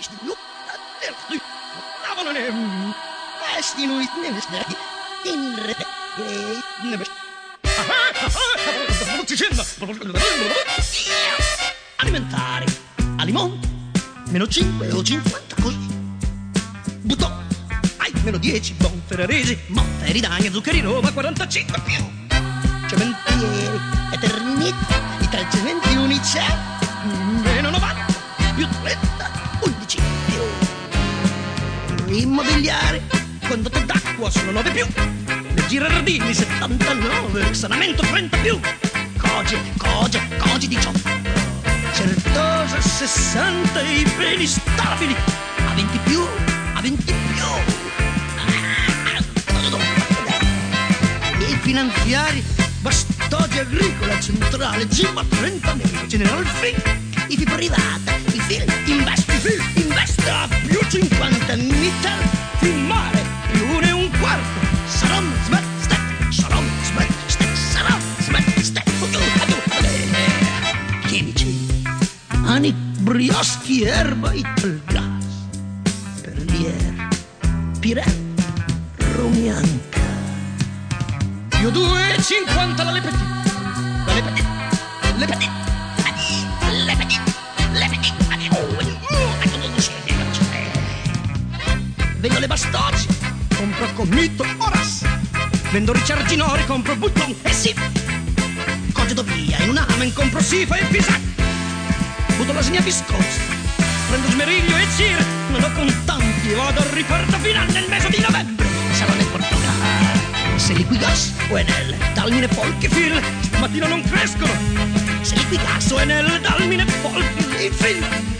Alimentari, Alimonti, meno 5 o 50 così. Buttò, ai meno 10, Bonferraresi, Motta, Eridagna, Zuccheri, Roma, 45 più. Cementieri, Eternit, i 3 cementi Unicef, meno 90, più 30, 11 più. Immobiliari, condotte d'acqua sono 9 più. Le Girardini 79, Sanamento 30 più. Coge 18. Certosa 60, i beni stabili a 20 più, a 20 più. I finanziari, Bastogi Agricola Centrale, Gimma 30 meno, General Free, IFI privata, i film, Investa più 50, Mittal, Filmare più 1 e un quarto, Salon, Smet, chimici, Ani, Brioschi, Erba, Italgas, Perlier, Pirè, Romianca, più 2,50 la Lepetit, vendo le Bastogi, compro Comito, Oras, vendo Ricciardinori, compro Button e sì, congedo via, in un Amen compro Sifa e Pisà, butto la segna viscosa, prendo Smeriglio e Cire, non ho contanti e vado al riparto finale nel mese di novembre, sarò nel Portogallo, se Liquigas o Enel, Dalmine, Polk e Phil, stamattina non crescono, se Liquigas o Enel, Dalmine, Polk e Phil.